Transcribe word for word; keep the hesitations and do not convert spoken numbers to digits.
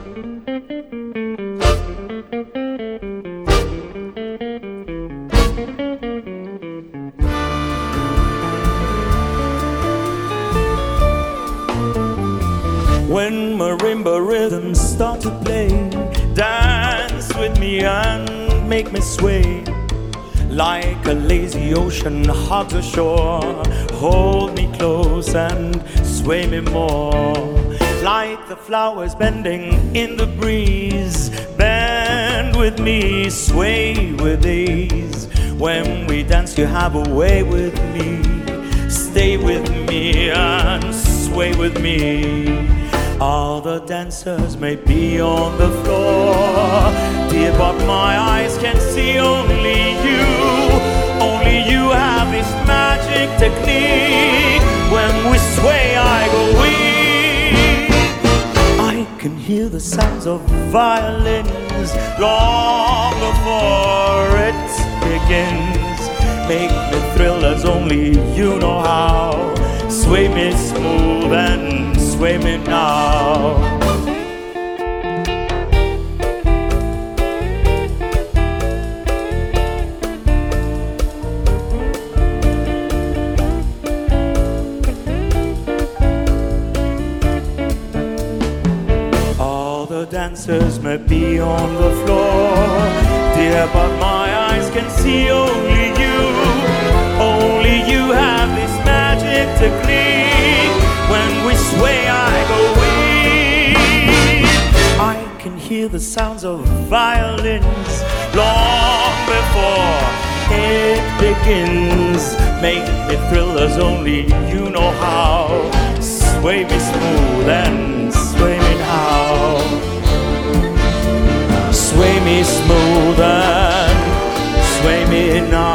When marimba rhythms start to play, dance with me and make me sway. Like a lazy ocean hugs the shore, hold me close and sway me more. Like the flowers bending in the breeze, bend with me, sway with ease. When we dance you have a way with me, stay with me and sway with me. All the dancers may be on the floor, dear, but my eyes can see only you. Only you have this magic technique. When we sway, I go weak. I can hear the sounds of violins long before it begins. Make me thrill as only you know how. Sway me smooth and sway me now. All the dancers may be on the floor, dear, but my eyes can see only you. Only you have this magic technique. When we sway, I go weak. I can hear the sounds of violins long before it begins. Make me thrill as only you know how. Sway me smooth and sway me now. Sway me smooth and sway me now.